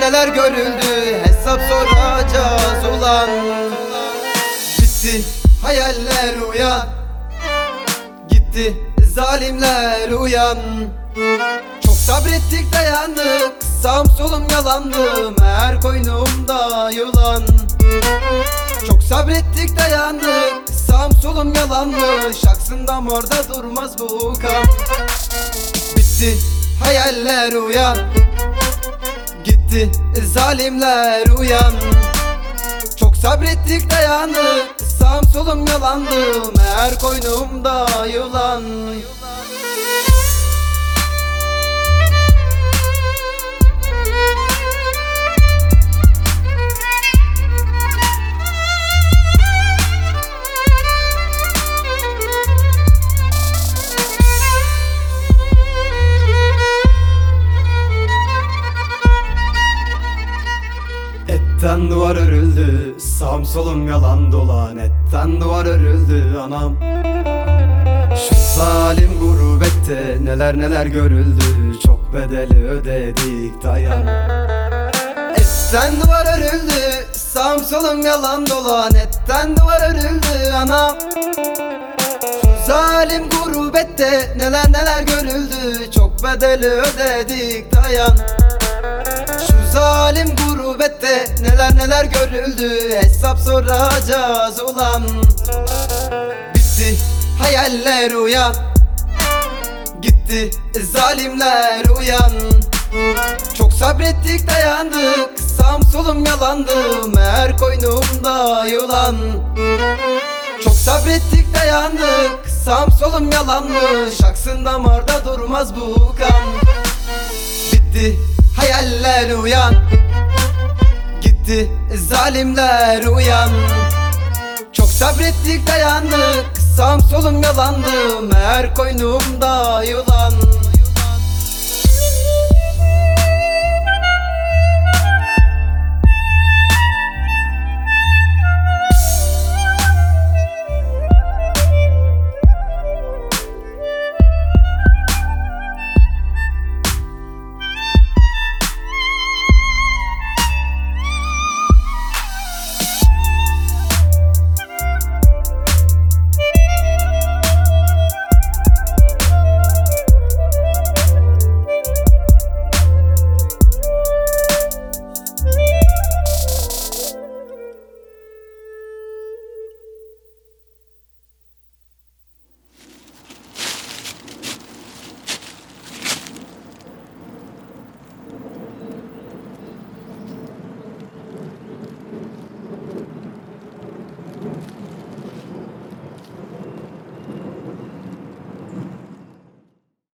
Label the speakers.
Speaker 1: neler görüldü, hesap soracağız ulan. Bitti hayaller, uyan. Gitti zalimler, uyan. Çok sabrettik, dayandık, sağım solum yalandı, meğer koynumda yılan. Çok sabrettik, dayandık, sağım solum yalanmış, aksından orada durmaz bu kan. Bitti hayaller, uyan. Gitti zalimler, uyan. Çok sabrettik, dayandık, sağım solum yalandı, meğer koynumda yılan. Etten duvar örüldü, sağım solum yalan dolan. Etten duvar örüldü anam. Şu zalim gurbette neler neler görüldü, çok bedeli ödedik, dayan. Etten duvar örüldü, sağım solum yalan dolan. Etten duvar örüldü anam. Şu zalim gurbette neler neler görüldü, çok bedeli ödedik, dayan. Şu zalim gurbette neler neler görüldü, hesap soracağız ulan. Bitti hayaller, uyan. Gitti zalimler, uyan. Çok sabrettik, dayandık, sağım solum yalandı, meğer koynumda yılan. Çok sabrettik, dayandık, sağım solum yalanmış, aksın damarda durmaz bu kan. Bitti hayaller, uyan. Gitti zalimler, uyan. Çok sabrettik, dayandık, sağım solum yalandı, meğer koynumda yılan.